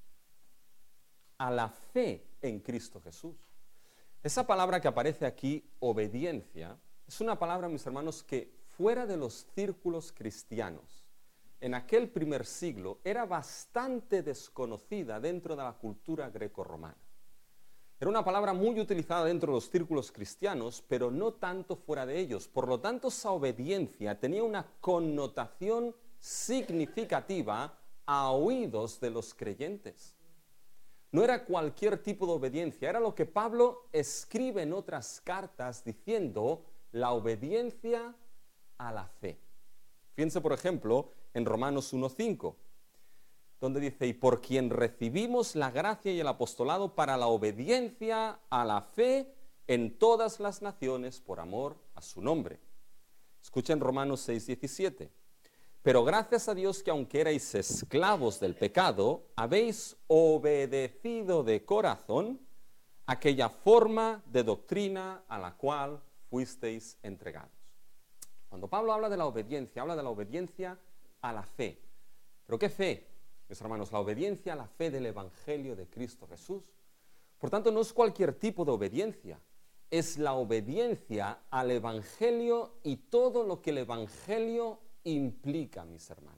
a la fe en Cristo Jesús. Esa palabra que aparece aquí, obediencia, es una palabra, mis hermanos, que fuera de los círculos cristianos, en aquel primer siglo, era bastante desconocida dentro de la cultura grecorromana. Era una palabra muy utilizada dentro de los círculos cristianos, pero no tanto fuera de ellos. Por lo tanto, esa obediencia tenía una connotación significativa a oídos de los creyentes. No era cualquier tipo de obediencia, era lo que Pablo escribe en otras cartas diciendo la obediencia a la fe. Fíjense, por ejemplo, en Romanos uno cinco, donde dice, y por quien recibimos la gracia y el apostolado para la obediencia a la fe en todas las naciones por amor a su nombre. Escuchen Romanos seis diecisiete. Pero gracias a Dios que aunque erais esclavos del pecado, habéis obedecido de corazón aquella forma de doctrina a la cual fuisteis entregados. Cuando Pablo habla de la obediencia, habla de la obediencia a la fe. ¿Pero qué fe? Mis hermanos, la obediencia a la fe del Evangelio de Cristo Jesús. Por tanto, no es cualquier tipo de obediencia, es la obediencia al Evangelio y todo lo que el Evangelio implica, mis hermanos.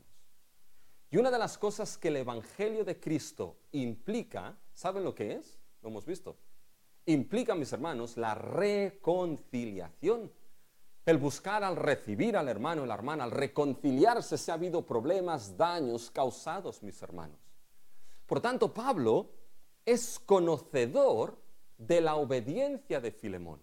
Y una de las cosas que el Evangelio de Cristo implica, ¿saben lo que es? Lo hemos visto. Implica, mis hermanos, la reconciliación. El buscar al recibir al hermano y la hermana, al reconciliarse si ha habido problemas, daños causados, mis hermanos. Por tanto, Pablo es conocedor de la obediencia de Filemón.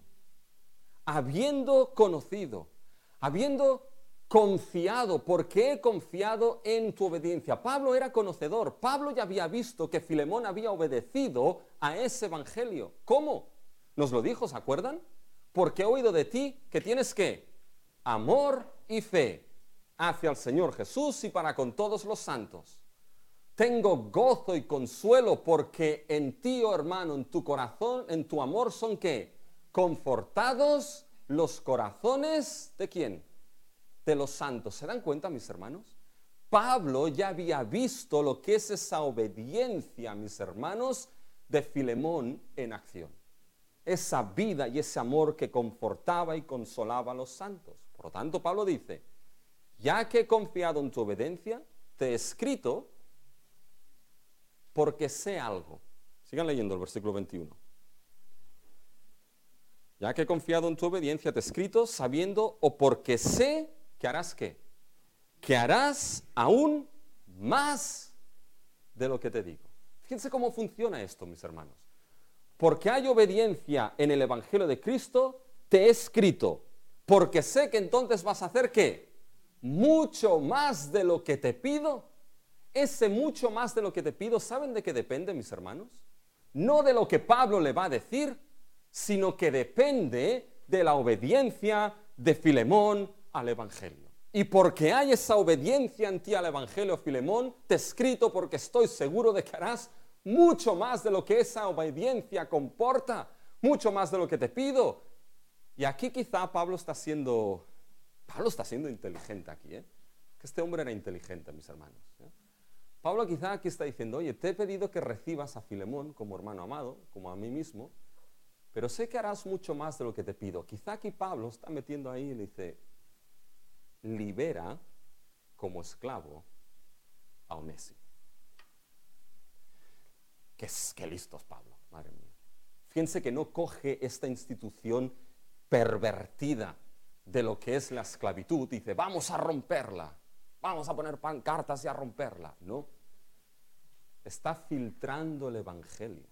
Habiendo conocido, habiendo confiado, porque he confiado en tu obediencia. Pablo era conocedor. Pablo ya había visto que Filemón había obedecido a ese evangelio. ¿Cómo? Nos lo dijo, ¿se acuerdan? Porque he oído de ti que tienes ¿qué? Amor y fe hacia el Señor Jesús y para con todos los santos. Tengo gozo y consuelo porque en ti, oh hermano, en tu corazón, en tu amor son ¿qué? Confortados los corazones ¿de quién? De los santos. ¿Se dan cuenta, mis hermanos? Pablo ya había visto lo que es esa obediencia, mis hermanos, de Filemón en acción. Esa vida y ese amor que confortaba y consolaba a los santos. Por lo tanto, Pablo dice, ya que he confiado en tu obediencia, te he escrito porque sé algo. Sigan leyendo el versículo veintiuno. Ya que he confiado en tu obediencia, te he escrito sabiendo o porque sé que harás ¿qué? Que harás aún más de lo que te digo. Fíjense cómo funciona esto, mis hermanos. Porque hay obediencia en el Evangelio de Cristo, te he escrito, porque sé que entonces vas a hacer ¿qué? Mucho más de lo que te pido. Ese mucho más de lo que te pido, ¿saben de qué depende, mis hermanos? No de lo que Pablo le va a decir, sino que depende de la obediencia de Filemón al Evangelio. Y porque hay esa obediencia en ti al Evangelio, Filemón, te he escrito porque estoy seguro de que harás mucho más de lo que esa obediencia comporta, mucho más de lo que te pido. Y aquí quizá Pablo está siendo, Pablo está siendo inteligente aquí, ¿eh? Que este hombre era inteligente, mis hermanos, ¿eh? Pablo quizá aquí está diciendo, oye, te he pedido que recibas a Filemón como hermano amado, como a mí mismo, pero sé que harás mucho más de lo que te pido. Quizá aquí Pablo está metiendo ahí y le dice, libera como esclavo a Onésimo. Qué, qué listos, Pablo, madre mía. Fíjense que no coge esta institución pervertida de lo que es la esclavitud y dice, vamos a romperla, vamos a poner pancartas y a romperla. No, está filtrando el Evangelio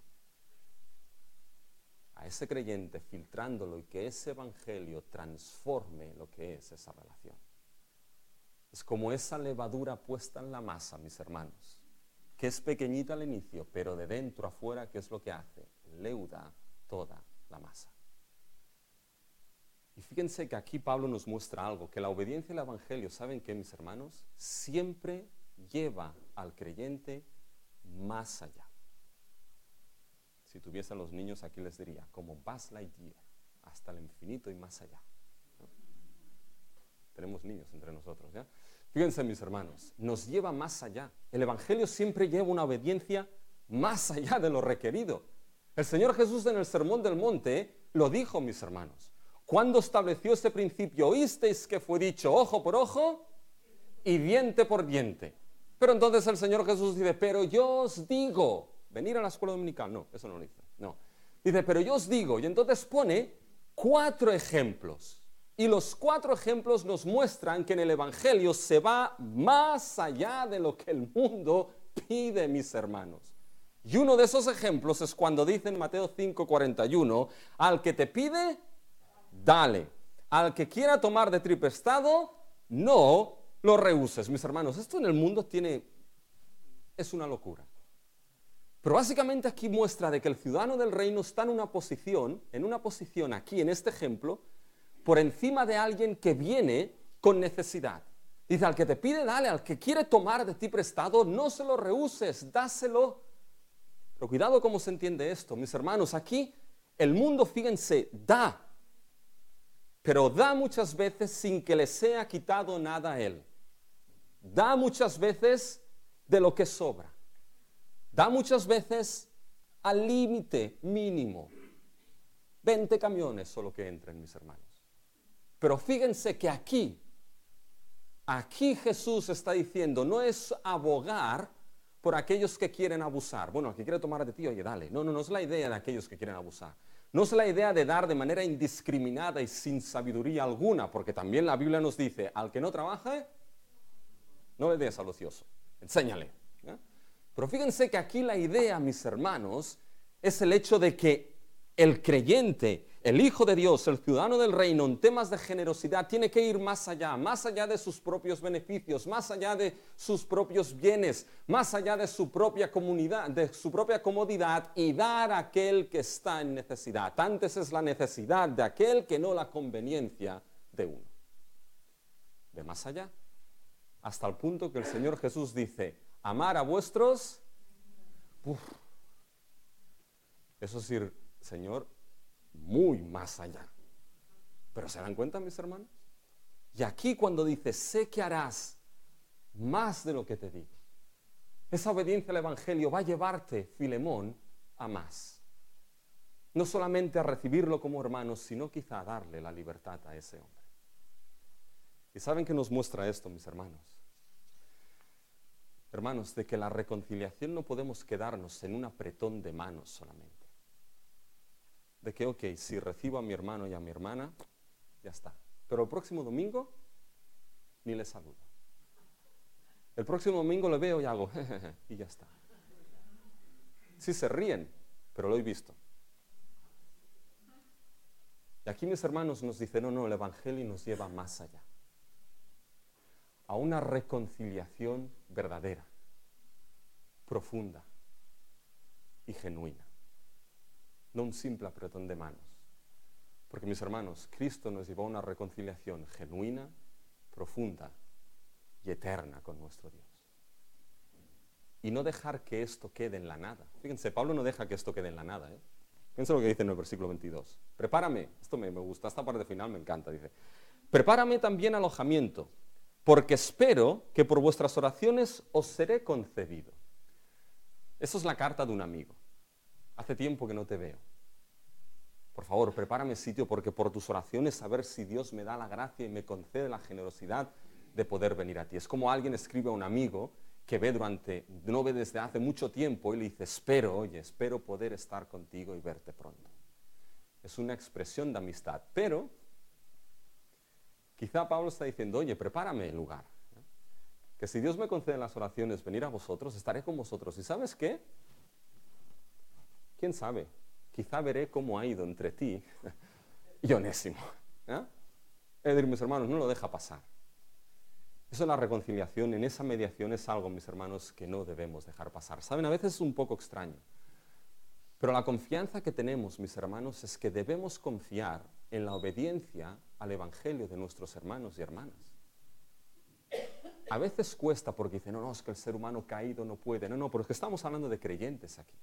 a ese creyente, filtrándolo y que ese Evangelio transforme lo que es esa relación. Es como esa levadura puesta en la masa, mis hermanos, que es pequeñita al inicio, pero de dentro a fuera, ¿qué es lo que hace? Leuda toda la masa. Y fíjense que aquí Pablo nos muestra algo, que la obediencia al Evangelio, ¿saben qué, mis hermanos? Siempre lleva al creyente más allá. Si tuviesen los niños, aquí les diría, como Buzz Lightyear, hasta el infinito y más allá. ¿No? Tenemos niños entre nosotros, ¿ya? Fíjense, mis hermanos, nos lleva más allá. El Evangelio siempre lleva una obediencia más allá de lo requerido. El Señor Jesús en el Sermón del Monte lo dijo, mis hermanos. Cuando estableció este principio, oísteis que fue dicho ojo por ojo y diente por diente. Pero entonces el Señor Jesús dice, pero yo os digo, venir a la escuela dominical, no, eso no lo dice, no. Dice, pero yo os digo, y entonces pone cuatro ejemplos. Y los cuatro ejemplos nos muestran que en el Evangelio se va más allá de lo que el mundo pide, mis hermanos. Y uno de esos ejemplos es cuando dice en Mateo cinco cuarenta y uno, al que te pide, dale. Al que quiera tomar de ti prestado, no lo rehuses. Mis hermanos, esto en el mundo tiene, es una locura. Pero básicamente aquí muestra de que el ciudadano del reino está en una posición, en una posición aquí, en este ejemplo, por encima de alguien que viene con necesidad. Dice, al que te pide, dale. Al que quiere tomar de ti prestado, no se lo rehuses, dáselo. Pero cuidado cómo se entiende esto, mis hermanos. Aquí el mundo, fíjense, da. Pero da muchas veces sin que le sea quitado nada a él. Da muchas veces de lo que sobra. Da muchas veces al límite mínimo. veinte camiones solo que entren, mis hermanos. Pero fíjense que aquí, aquí Jesús está diciendo, no es abogar por aquellos que quieren abusar. Bueno, el que quiere tomar de ti, oye, dale. No, no, no es la idea de aquellos que quieren abusar. No es la idea de dar de manera indiscriminada y sin sabiduría alguna, porque también la Biblia nos dice, al que no trabaje, no le des al ocioso, enséñale. ¿eh? Pero fíjense que aquí la idea, mis hermanos, es el hecho de que el creyente, el Hijo de Dios, el ciudadano del reino, en temas de generosidad, tiene que ir más allá, más allá de sus propios beneficios, más allá de sus propios bienes, más allá de su propia comunidad, de su propia comodidad, y dar a aquel que está en necesidad. Antes es la necesidad de aquel que no la conveniencia de uno. De más allá, hasta el punto que el Señor Jesús dice, amar a vuestros... Uf, eso es ir, Señor, muy más allá. Pero ¿se dan cuenta, mis hermanos? Y aquí cuando dice, sé que harás más de lo que te digo. Esa obediencia al Evangelio va a llevarte, Filemón, a más. No solamente a recibirlo como hermano, sino quizá a darle la libertad a ese hombre. ¿Y saben qué nos muestra esto, mis hermanos? Hermanos, de que la reconciliación no podemos quedarnos en un apretón de manos solamente. De que, ok, si recibo a mi hermano y a mi hermana, ya está. Pero el próximo domingo, ni le saludo. El próximo domingo le veo y hago, jejeje, y ya está. Sí se ríen, pero lo he visto. Y aquí mis hermanos nos dicen, no, no, el Evangelio nos lleva más allá. A una reconciliación verdadera, profunda y genuina. No un simple apretón de manos. Porque, mis hermanos, Cristo nos llevó a una reconciliación genuina, profunda y eterna con nuestro Dios. Y no dejar que esto quede en la nada. Fíjense, Pablo no deja que esto quede en la nada. ¿eh? Fíjense lo que dice en el versículo veintidós. Prepárame, esto me, me gusta, esta parte final me encanta, dice. Prepárame también alojamiento, porque espero que por vuestras oraciones os seré concedido. Eso es la carta de un amigo. Hace tiempo que no te veo. Por favor, prepárame sitio porque por tus oraciones a ver si Dios me da la gracia y me concede la generosidad de poder venir a ti. Es como alguien escribe a un amigo que ve durante, no ve desde hace mucho tiempo y le dice, espero, oye, espero poder estar contigo y verte pronto. Es una expresión de amistad, pero quizá Pablo está diciendo, oye, prepárame el lugar. ¿eh? Que si Dios me concede las oraciones venir a vosotros, estaré con vosotros. ¿Y sabes qué? ¿Quién sabe? Quizá veré cómo ha ido entre ti y Onésimo. ¿eh? Es decir, mis hermanos, no lo deja pasar. Eso en la reconciliación, en esa mediación es algo, mis hermanos, que no debemos dejar pasar. Saben, a veces es un poco extraño, pero la confianza que tenemos, mis hermanos, es que debemos confiar en la obediencia al Evangelio de nuestros hermanos y hermanas. A veces cuesta porque dicen, no, no, es que el ser humano caído no puede. No, no, pero es que estamos hablando de creyentes aquí.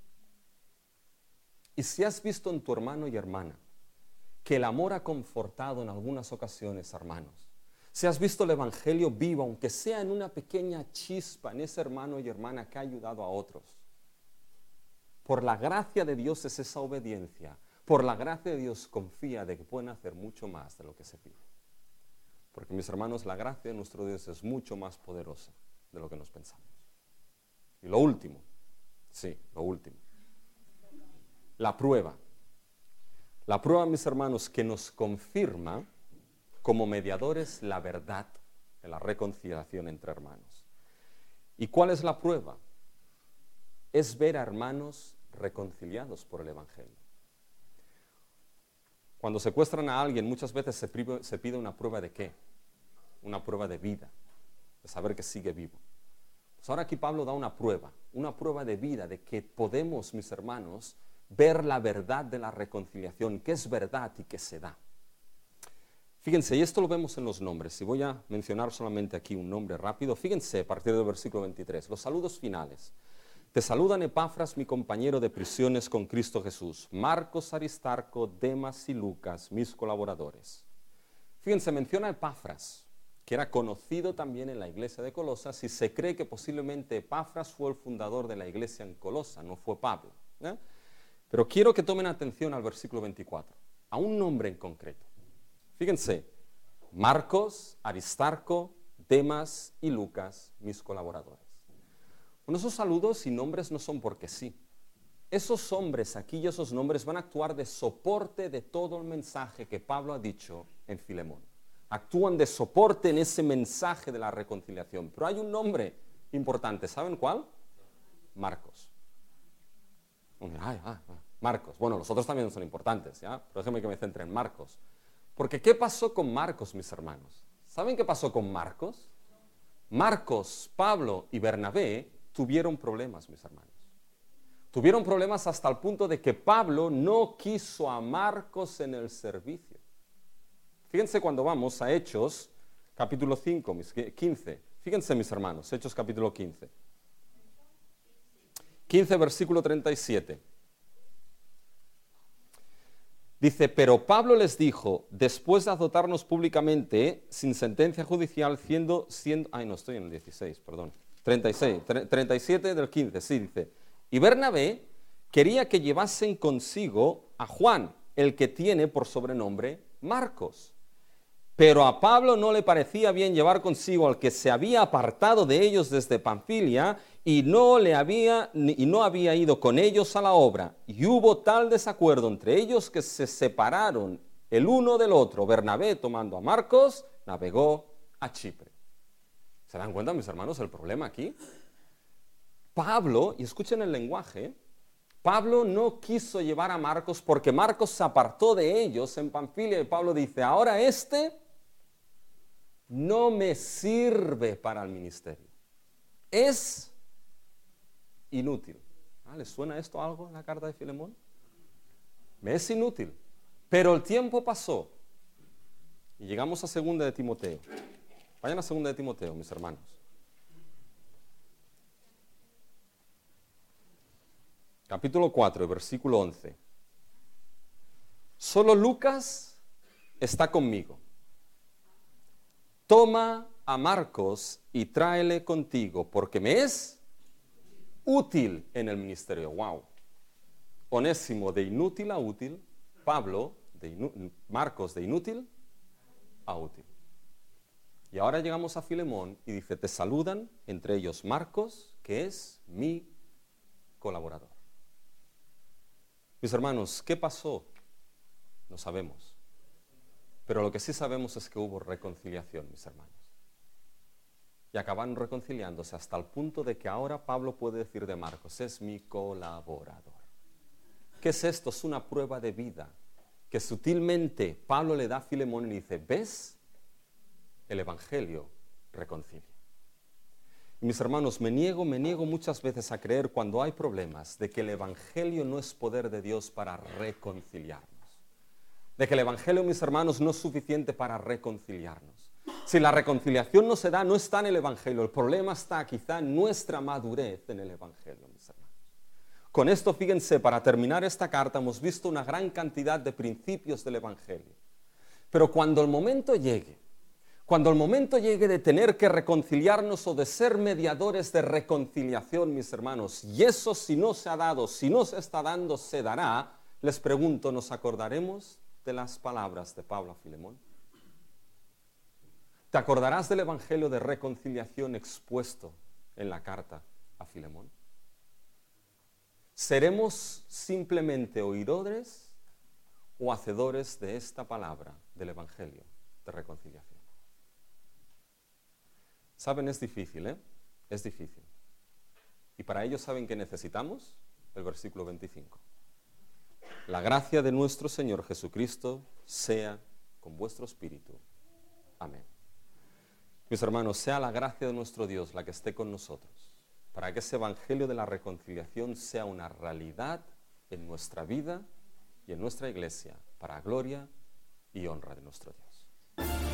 Y si has visto en tu hermano y hermana que el amor ha confortado en algunas ocasiones, hermanos, si has visto el Evangelio vivo, aunque sea en una pequeña chispa, en ese hermano y hermana que ha ayudado a otros, por la gracia de Dios es esa obediencia. Por la gracia de Dios confía de que pueden hacer mucho más de lo que se pide. Porque, mis hermanos, la gracia de nuestro Dios es mucho más poderosa de lo que nos pensamos. Y lo último, sí, lo último. La prueba. La prueba, mis hermanos, que nos confirma como mediadores la verdad de la reconciliación entre hermanos. ¿Y cuál es la prueba? Es ver a hermanos reconciliados por el Evangelio. Cuando secuestran a alguien, muchas veces se, prive, se pide una prueba de qué? Una prueba de vida, de saber que sigue vivo. Pues ahora aquí Pablo da una prueba, una prueba de vida, de que podemos, mis hermanos, ver la verdad de la reconciliación, que es verdad y que se da. Fíjense, y esto lo vemos en los nombres, y voy a mencionar solamente aquí un nombre rápido. Fíjense, a partir del versículo veintitrés, los saludos finales. Te saludan Epafras, mi compañero de prisiones con Cristo Jesús, Marcos, Aristarco, Demas y Lucas, mis colaboradores. Fíjense, menciona a Epafras, que era conocido también en la iglesia de Colosas, y se cree que posiblemente Epafras fue el fundador de la iglesia en Colosa, no fue Pablo. ¿eh? Pero quiero que tomen atención al versículo veinticuatro, a un nombre en concreto. Fíjense, Marcos, Aristarco, Demas y Lucas, mis colaboradores. Bueno, esos saludos y nombres no son porque sí. Esos hombres aquí y esos nombres van a actuar de soporte de todo el mensaje que Pablo ha dicho en Filemón. Actúan de soporte en ese mensaje de la reconciliación. Pero hay un nombre importante, ¿saben cuál? Marcos. Ay, ay, ay, Marcos. Bueno, los otros también son importantes, ¿ya? Pero déjenme que me centre en Marcos. Porque ¿qué pasó con Marcos, mis hermanos? ¿Saben qué pasó con Marcos? Marcos, Pablo y Bernabé tuvieron problemas, mis hermanos. Tuvieron problemas hasta el punto de que Pablo no quiso a Marcos en el servicio. Fíjense cuando vamos a Hechos, capítulo cinco, quince. Fíjense, mis hermanos, Hechos capítulo quince. quince, versículo treinta y siete. Dice, pero Pablo les dijo, después de azotarnos públicamente, sin sentencia judicial, siendo, siendo, ay no, estoy en el dieciséis, perdón, treinta y seis, treinta y siete del quince, sí, dice, y Bernabé quería que llevasen consigo a Juan, el que tiene por sobrenombre Marcos. Pero a Pablo no le parecía bien llevar consigo al que se había apartado de ellos desde Panfilia y no, le había, y no había ido con ellos a la obra. Y hubo tal desacuerdo entre ellos que se separaron el uno del otro. Bernabé, tomando a Marcos, navegó a Chipre. ¿Se dan cuenta, mis hermanos, el problema aquí? Pablo, y escuchen el lenguaje, Pablo no quiso llevar a Marcos porque Marcos se apartó de ellos en Panfilia y Pablo dice, ahora este no me sirve para el ministerio. Es inútil. ¿Ah, ¿les suena esto algo en la carta de Filemón? Me es inútil. Pero el tiempo pasó y llegamos a segunda de Timoteo. Vayan a segunda de Timoteo, mis hermanos. Capítulo cuatro, versículo once. Solo Lucas está conmigo. Toma a Marcos y tráele contigo, porque me es útil en el ministerio. Wow. Onésimo de inútil a útil, Pablo de inú- Marcos de inútil a útil. Y ahora llegamos a Filemón y dice, te saludan, entre ellos Marcos, que es mi colaborador. Mis hermanos, ¿qué pasó? No sabemos. Pero lo que sí sabemos es que hubo reconciliación, mis hermanos. Y acabaron reconciliándose hasta el punto de que ahora Pablo puede decir de Marcos, es mi colaborador. ¿Qué es esto? Es una prueba de vida que sutilmente Pablo le da a Filemón y dice, ¿ves? El Evangelio reconcilie. Y mis hermanos, me niego, me niego muchas veces a creer cuando hay problemas de que el Evangelio no es poder de Dios para reconciliarnos. De que el Evangelio, mis hermanos, no es suficiente para reconciliarnos. Si la reconciliación no se da, no está en el Evangelio. El problema está quizá en nuestra madurez en el Evangelio, mis hermanos. Con esto, fíjense, para terminar esta carta hemos visto una gran cantidad de principios del Evangelio. Pero cuando el momento llegue, cuando el momento llegue de tener que reconciliarnos o de ser mediadores de reconciliación, mis hermanos, y eso si no se ha dado, si no se está dando, se dará, les pregunto, ¿nos acordaremos de las palabras de Pablo a Filemón? ¿Te acordarás del Evangelio de reconciliación expuesto en la carta a Filemón? ¿Seremos simplemente oidores o hacedores de esta palabra del Evangelio de reconciliación? Saben, es difícil, ¿eh? Es difícil. Y para ello, ¿saben qué necesitamos? El versículo veinticinco. La gracia de nuestro Señor Jesucristo sea con vuestro espíritu. Amén. Mis hermanos, sea la gracia de nuestro Dios la que esté con nosotros, para que ese evangelio de la reconciliación sea una realidad en nuestra vida y en nuestra iglesia, para gloria y honra de nuestro Dios.